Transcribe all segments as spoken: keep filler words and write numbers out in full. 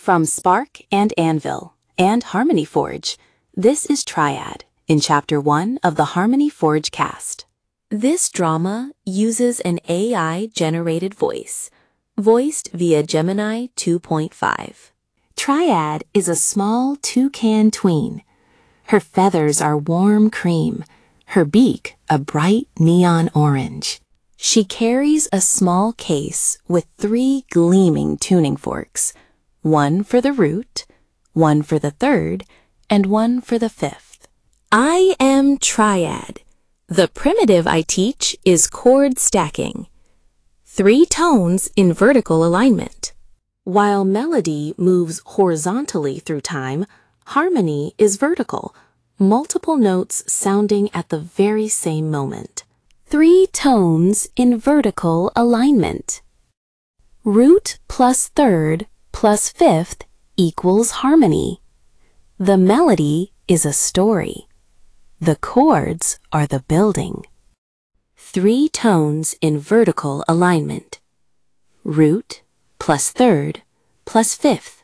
From Spark and Anvil and Harmony Forge, this is Triad in Chapter one of the Harmony Forge cast. This drama uses an A I-generated voice, voiced via Gemini two point five. Triad is a small toucan tween. Her feathers are warm cream, her beak a bright neon orange. She carries a small case with three gleaming tuning forks, one for the root, one for the third, and one for the fifth. I am Triad. The primitive I teach is chord stacking. Three tones in vertical alignment. While melody moves horizontally through time, harmony is vertical, multiple notes sounding at the very same moment. Three tones in vertical alignment. Root plus third plus fifth equals harmony. The melody is a story. The chords are the building. Three tones in vertical alignment. Root plus third plus fifth.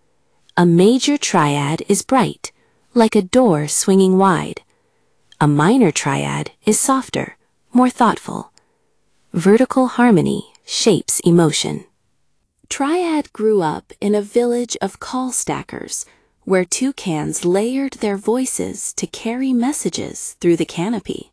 A major triad is bright, like a door swinging wide. A minor triad is softer, more thoughtful. Vertical harmony shapes emotion. Triad grew up in a village of call stackers, where toucans layered their voices to carry messages through the canopy.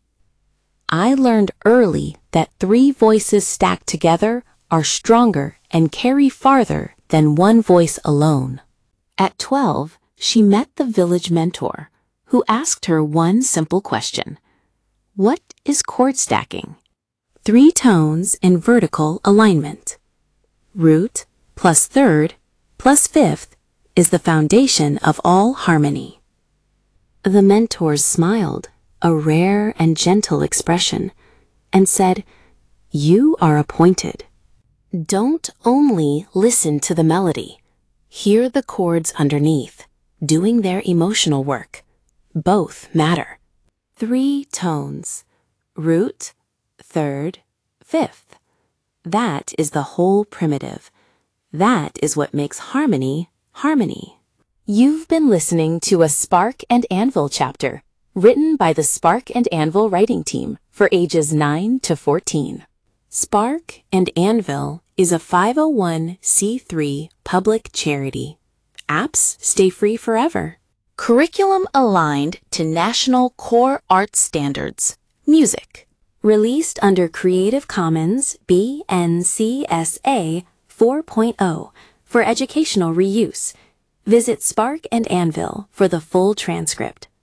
I learned early that three voices stacked together are stronger and carry farther than one voice alone. At twelve, she met the village mentor, who asked her one simple question. What is chord stacking? Three tones in vertical alignment. Root plus third plus fifth is the foundation of all harmony. The mentors smiled, a rare and gentle expression, and said, "You are appointed. Don't only listen to the melody. Hear the chords underneath, doing their emotional work. Both matter." Three tones. Root, third, fifth. That is the whole primitive. That is what makes harmony, harmony. You've been listening to a Spark and Anvil chapter, written by the Spark and Anvil writing team for ages nine to fourteen. Spark and Anvil is a five oh one c three public charity. Apps stay free forever. Curriculum aligned to National Core Arts Standards. Music. Released under Creative Commons B N C S A four point oh for educational reuse. Visit Spark and Anvil for the full transcript.